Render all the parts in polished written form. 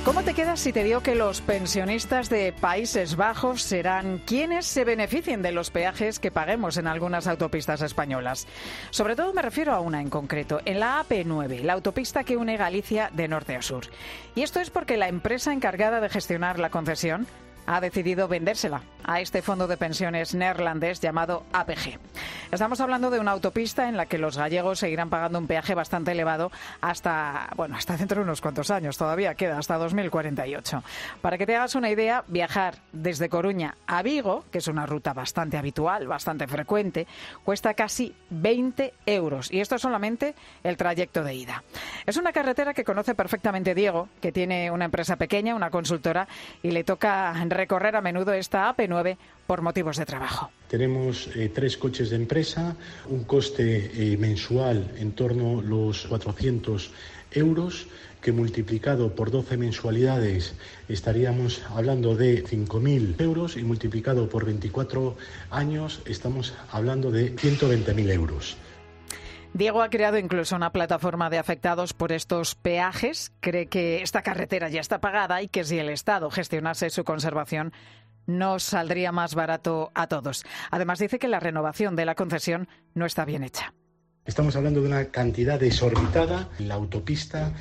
¿Cómo te quedas si te digo que los pensionistas de Países Bajos serán quienes se beneficien de los peajes que paguemos en algunas autopistas españolas? Sobre todo me refiero a una en concreto, en la AP9, la autopista que une Galicia de norte a sur. Y esto es porque la empresa encargada de gestionar la concesión ha decidido vendérsela a este fondo de pensiones neerlandés llamado APG. Estamos hablando de una autopista en la que los gallegos seguirán pagando un peaje bastante elevado hasta dentro de unos cuantos años, todavía queda hasta 2048. Para que te hagas una idea, viajar desde Coruña a Vigo, que es una ruta bastante habitual, bastante frecuente, cuesta casi 20 euros. Y esto es solamente el trayecto de ida. Es una carretera que conoce perfectamente Diego, que tiene una empresa pequeña, una consultora, y le toca recorrer a menudo esta AP9 por motivos de trabajo. Tenemos 3 coches de empresa, un coste mensual en torno a los 400 euros, que multiplicado por 12 mensualidades estaríamos hablando de 5.000 euros y multiplicado por 24 años estamos hablando de 120.000 euros. Diego ha creado incluso una plataforma de afectados por estos peajes. Cree que esta carretera ya está pagada y que si el Estado gestionase su conservación nos saldría más barato a todos. Además dice que la renovación de la concesión no está bien hecha. Estamos hablando de una cantidad desorbitada. La autopista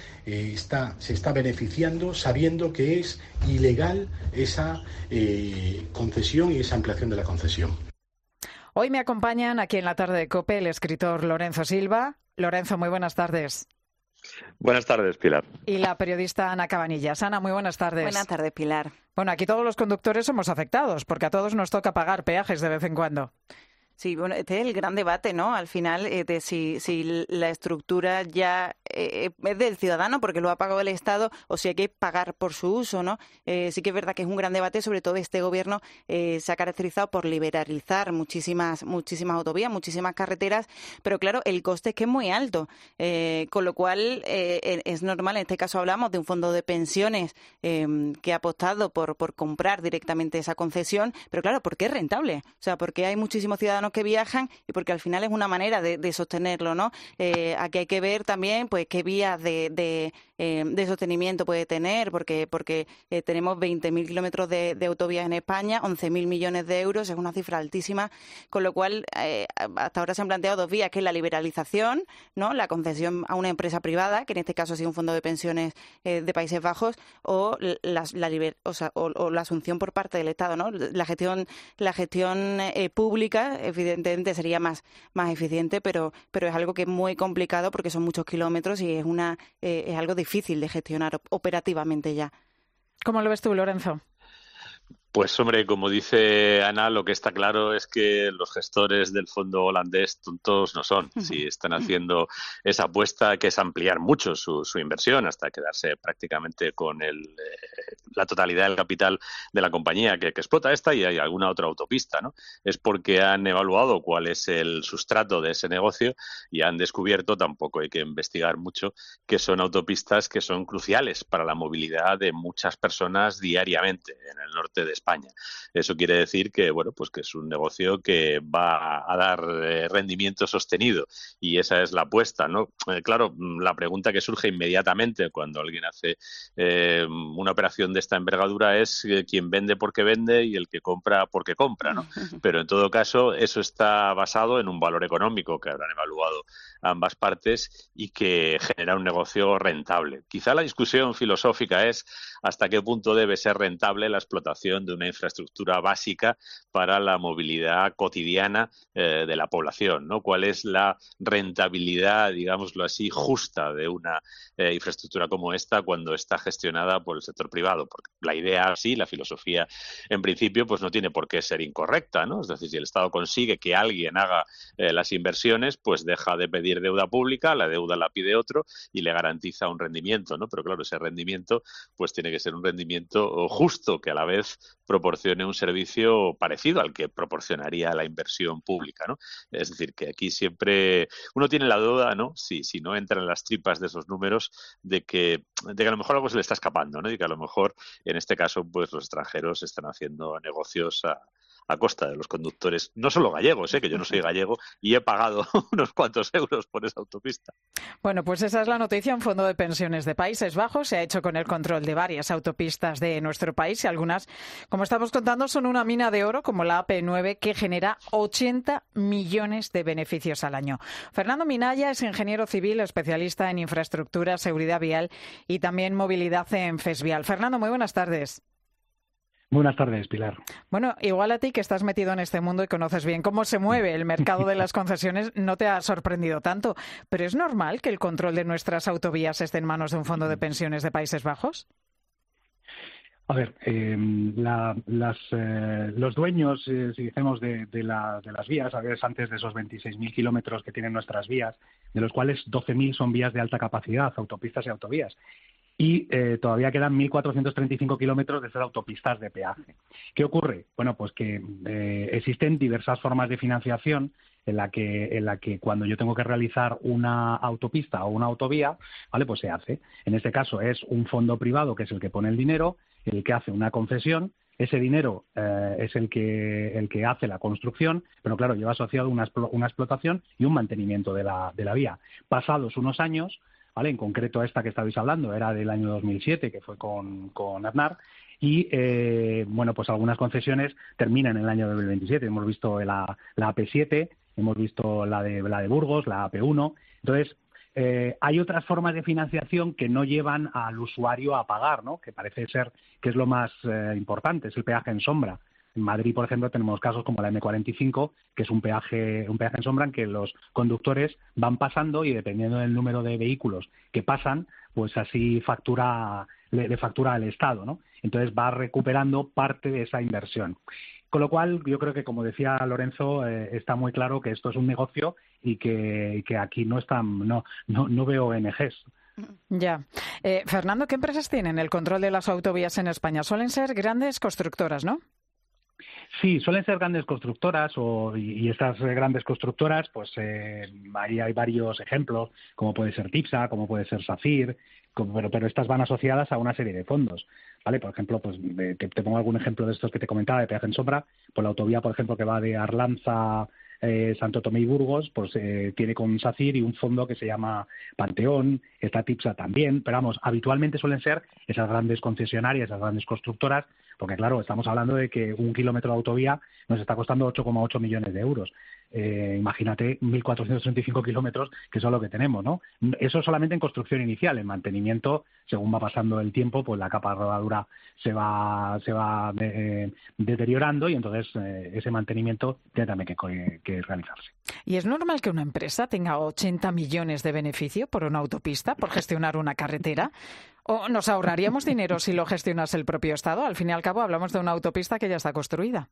se está beneficiando sabiendo que es ilegal esa concesión y esa ampliación de la concesión. Hoy me acompañan aquí en la tarde de COPE el escritor Lorenzo Silva. Lorenzo, muy buenas tardes. Buenas tardes, Pilar. Y la periodista Ana Cabanillas. Ana, muy buenas tardes. Buenas tardes, Pilar. Bueno, aquí todos los conductores somos afectados, porque a todos nos toca pagar peajes de vez en cuando. Sí, bueno, este es el gran debate, ¿no? Al final, de si la estructura ya es del ciudadano porque lo ha pagado el Estado o si hay que pagar por su uso, ¿no? Sí que es verdad que es un gran debate, sobre todo este gobierno se ha caracterizado por liberalizar muchísimas autovías, muchísimas carreteras, pero claro, el coste es que es muy alto, con lo cual es normal, en este caso hablamos de un fondo de pensiones que ha apostado por comprar directamente esa concesión, pero claro, porque es rentable, o sea, porque hay muchísimos ciudadanos que viajan y porque al final es una manera de sostenerlo, ¿no? Aquí hay que ver también pues qué vías de sostenimiento puede tener, porque tenemos 20.000 kilómetros de autovías en España, 11.000 millones de euros, es una cifra altísima, con lo cual hasta ahora se han planteado 2 vías, que es la liberalización, ¿no? La concesión a una empresa privada, que en este caso ha sido un fondo de pensiones de Países Bajos, o la asunción por parte del Estado, ¿no? La gestión pública, evidentemente sería más eficiente, pero es algo que es muy complicado porque son muchos kilómetros y es algo difícil de gestionar operativamente ya. ¿Cómo lo ves tú, Lorenzo? Pues hombre, como dice Ana, lo que está claro es que los gestores del fondo holandés tontos no son. Si están haciendo esa apuesta, que es ampliar mucho su inversión hasta quedarse prácticamente con la totalidad del capital de la compañía que explota esta y hay alguna otra autopista, ¿no? Es porque han evaluado cuál es el sustrato de ese negocio y han descubierto, tampoco hay que investigar mucho, que son autopistas que son cruciales para la movilidad de muchas personas diariamente en el norte de España. Eso quiere decir que, bueno, pues que es un negocio que va a dar rendimiento sostenido y esa es la apuesta, ¿no? Claro, la pregunta que surge inmediatamente cuando alguien hace una operación de esta envergadura es quién vende porque vende y el que compra porque compra, ¿no? Pero en todo caso eso está basado en un valor económico que habrán evaluado ambas partes y que genera un negocio rentable. Quizá la discusión filosófica es hasta qué punto debe ser rentable la explotación de una infraestructura básica para la movilidad cotidiana de la población, ¿no? ¿Cuál es la rentabilidad, digámoslo así, justa de una infraestructura como esta cuando está gestionada por el sector privado? Porque la idea, sí, la filosofía, en principio, pues no tiene por qué ser incorrecta, ¿no? Es decir, si el Estado consigue que alguien haga las inversiones, pues deja de pedir deuda pública, la deuda la pide otro y le garantiza un rendimiento, ¿no? Pero claro, ese rendimiento pues tiene que ser un rendimiento justo, que a la vez proporcione un servicio parecido al que proporcionaría la inversión pública, ¿no? Es decir, que aquí siempre uno tiene la duda, ¿no? Si no entra en las tripas de esos números, de que a lo mejor algo se le está escapando, ¿no? Y que a lo mejor, en este caso, pues los extranjeros están haciendo negocios a a costa de los conductores, no solo gallegos, que yo no soy gallego y he pagado unos cuantos euros por esa autopista. Bueno, pues esa es la noticia. Un fondo de pensiones de Países Bajos se ha hecho con el control de varias autopistas de nuestro país y algunas, como estamos contando, son una mina de oro, como la AP9, que genera 80 millones de beneficios al año. Fernando Minaya es ingeniero civil, especialista en infraestructura, seguridad vial y también movilidad en FESVIAL. Fernando, muy buenas tardes. Buenas tardes, Pilar. Bueno, igual a ti que estás metido en este mundo y conoces bien cómo se mueve el mercado de las concesiones, no te ha sorprendido tanto. ¿Pero es normal que el control de nuestras autovías esté en manos de un fondo de pensiones de Países Bajos? A ver, los dueños, si decimos, de las vías, a ver, antes de esos 26.000 kilómetros que tienen nuestras vías, de los cuales 12.000 son vías de alta capacidad, autopistas y autovías. Y todavía quedan 1.435 kilómetros de esas autopistas de peaje. ¿Qué ocurre? Bueno, pues que existen diversas formas de financiación en la que cuando yo tengo que realizar una autopista o una autovía, ¿vale? Pues se hace. En este caso es un fondo privado que es el que pone el dinero, el que hace una concesión. Ese dinero es el que hace la construcción, pero claro, lleva asociado una explotación y un mantenimiento de la vía. Pasados unos años, ¿vale? En concreto esta que estabais hablando era del año 2007, que fue con Aznar, y bueno, pues algunas concesiones terminan en el año 2027. Hemos visto la AP7, hemos visto la de Burgos, la AP1. Entonces, hay otras formas de financiación que no llevan al usuario a pagar, ¿no? Que parece ser que es lo más importante, es el peaje en sombra. En Madrid, por ejemplo, tenemos casos como la M45, que es un peaje en sombra en que los conductores van pasando y dependiendo del número de vehículos que pasan, pues así le factura al Estado, ¿no? Entonces va recuperando parte de esa inversión. Con lo cual, yo creo que, como decía Lorenzo, está muy claro que esto es un negocio y que aquí no veo ONGs. Ya. Fernando, ¿qué empresas tienen el control de las autovías en España? Suelen ser grandes constructoras, ¿no? Sí, suelen ser grandes constructoras y estas grandes constructoras, pues ahí hay varios ejemplos, como puede ser TIPSA, como puede ser SACIR, pero estas van asociadas a una serie de fondos, ¿vale? Por ejemplo, pues te pongo algún ejemplo de estos que te comentaba, de peaje en sombra, pues la autovía, por ejemplo, que va de Arlanza, Santo Tomé y Burgos, pues tiene con SACIR y un fondo que se llama Panteón, está TIPSA también, pero vamos, habitualmente suelen ser esas grandes concesionarias, esas grandes constructoras, porque claro, estamos hablando de que un kilómetro de autovía nos está costando 8,8 millones de euros. Imagínate 1.435 kilómetros, que eso es lo que tenemos, ¿no? Eso solamente en construcción inicial. En mantenimiento, según va pasando el tiempo, pues la capa de rodadura se va deteriorando y entonces ese mantenimiento tiene también que realizarse. ¿Y es normal que una empresa tenga 80 millones de beneficio por una autopista, por gestionar una carretera? ¿O nos ahorraríamos dinero si lo gestionase el propio Estado? Al fin y al cabo hablamos de una autopista que ya está construida.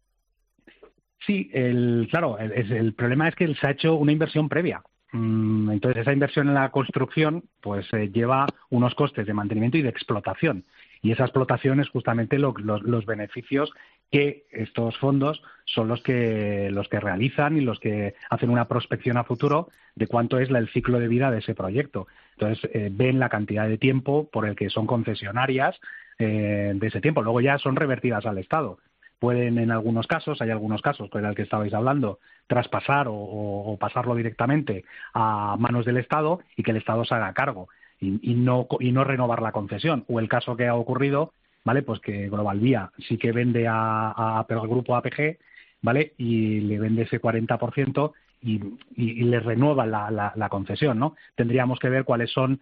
Sí, el problema es que se ha hecho una inversión previa. Entonces, esa inversión en la construcción pues lleva unos costes de mantenimiento y de explotación. Y esa explotación es justamente los beneficios que estos fondos son los que realizan y los que hacen una prospección a futuro de cuánto es el ciclo de vida de ese proyecto. Entonces, ven la cantidad de tiempo por el que son concesionarias de ese tiempo. Luego ya son revertidas al Estado. Pueden, hay algunos casos, que era el que estabais hablando, traspasar o pasarlo directamente a manos del Estado y que el Estado se haga cargo y no renovar la concesión. O el caso que ha ocurrido, ¿vale? Pues que Globalvía sí que vende pero el grupo APG, ¿vale? Y le vende ese 40% y le renueva la concesión, ¿no? Tendríamos que ver cuáles son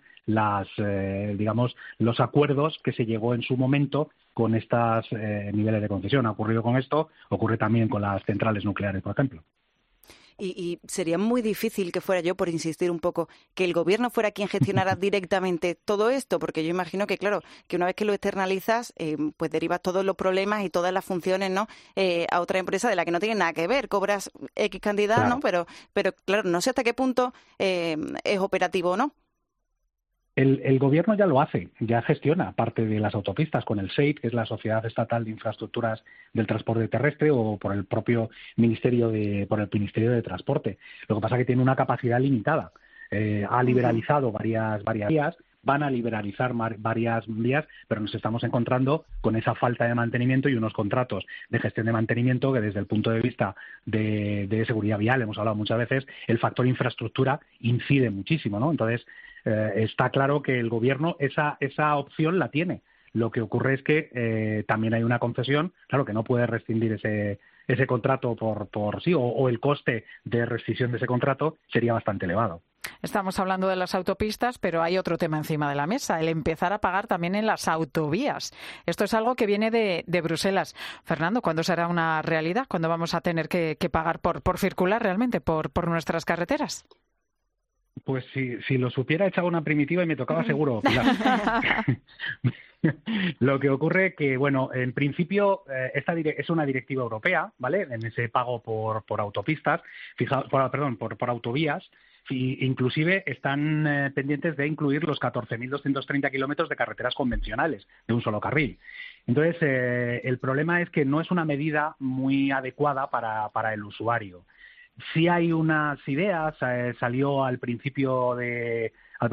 los acuerdos que se llegó en su momento con estos niveles de concesión. Ha ocurrido con esto, ocurre también con las centrales nucleares, por ejemplo. Y sería muy difícil que fuera yo, por insistir un poco, que el gobierno fuera quien gestionara directamente todo esto, porque yo imagino que, claro, que una vez que lo externalizas, pues derivas todos los problemas y todas las funciones, ¿no? A otra empresa de la que no tiene nada que ver, cobras X cantidad, claro, ¿no? Pero claro, no sé hasta qué punto es operativo o no. El gobierno ya lo hace, ya gestiona parte de las autopistas con el SEIT, que es la Sociedad Estatal de Infraestructuras del Transporte Terrestre, o por el propio Ministerio de Transporte. Lo que pasa es que tiene una capacidad limitada. Ha liberalizado varias vías, van a liberalizar varias vías, pero nos estamos encontrando con esa falta de mantenimiento y unos contratos de gestión de mantenimiento que desde el punto de vista de seguridad vial, hemos hablado muchas veces, el factor infraestructura incide muchísimo, ¿no? Entonces, está claro que el Gobierno esa opción la tiene. Lo que ocurre es que también hay una concesión, claro, que no puede rescindir ese contrato por sí, o el coste de rescisión de ese contrato sería bastante elevado. Estamos hablando de las autopistas, pero hay otro tema encima de la mesa, el empezar a pagar también en las autovías. Esto es algo que viene de Bruselas. Fernando, ¿cuándo será una realidad? ¿Cuándo vamos a tener que pagar por circular realmente por nuestras carreteras? Pues si lo supiera, echaba una primitiva y me tocaba seguro, Pilar. Lo que ocurre que, bueno, en principio esta es una directiva europea, ¿vale? En ese pago por autopistas, por autovías. Y inclusive están pendientes de incluir los 14.230 kilómetros de carreteras convencionales de un solo carril. Entonces, el problema es que no es una medida muy adecuada para el usuario. Sí hay unas ideas, salió al principio de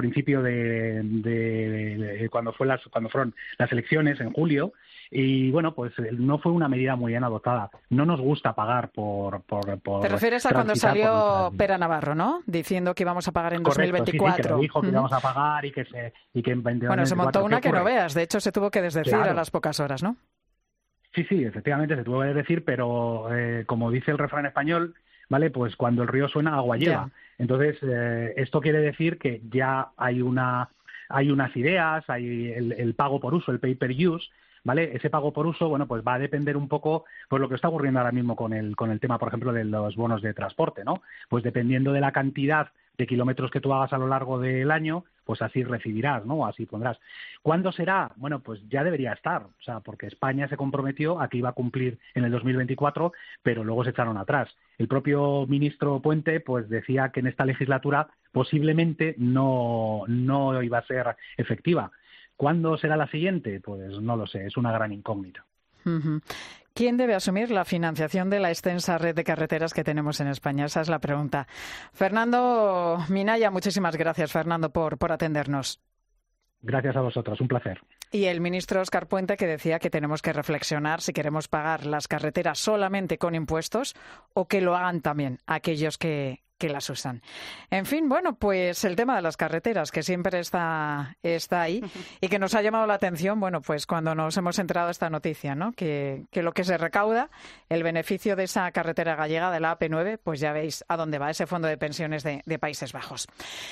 cuando fueron las elecciones en julio, y bueno, pues no fue una medida muy bien adoptada. No nos gusta pagar por Te refieres a cuando salió Pera Navarro, ¿no? Diciendo que íbamos a pagar en Correcto, 2024. Sí, que lo dijo que íbamos a pagar y que en 2024. Bueno, se montó una que no veas. De hecho, se tuvo que desdecir Claro. a las pocas horas, ¿no? Sí, efectivamente se tuvo que decir, pero como dice el refrán español, ¿vale? Pues cuando el río suena, agua lleva. Ya. Entonces, esto quiere decir que ya hay unas ideas, hay el pago por uso, el pay per use, ¿vale? Ese pago por uso, bueno, pues va a depender un poco pues lo que está ocurriendo ahora mismo con el tema, por ejemplo, de los bonos de transporte, ¿no? Pues dependiendo de la cantidad de kilómetros que tú hagas a lo largo del año, pues así recibirás, ¿no? Así pondrás. ¿Cuándo será? Bueno, pues ya debería estar, o sea, porque España se comprometió a que iba a cumplir en el 2024, pero luego se echaron atrás. El propio ministro Puente, pues decía que en esta legislatura posiblemente no iba a ser efectiva. ¿Cuándo será la siguiente? Pues no lo sé, es una gran incógnita. Uh-huh. ¿Quién debe asumir la financiación de la extensa red de carreteras que tenemos en España? Esa es la pregunta. Fernando Minaya, muchísimas gracias, Fernando, por atendernos. Gracias a vosotros, un placer. Y el ministro Óscar Puente, que decía que tenemos que reflexionar si queremos pagar las carreteras solamente con impuestos o que lo hagan también aquellos que las usan. En fin, bueno, pues el tema de las carreteras, que siempre está ahí y que nos ha llamado la atención, bueno, pues cuando nos hemos enterado de esta noticia, ¿no? Que lo que se recauda, el beneficio de esa carretera gallega, de la AP9, pues ya veis a dónde va ese fondo de pensiones de Países Bajos.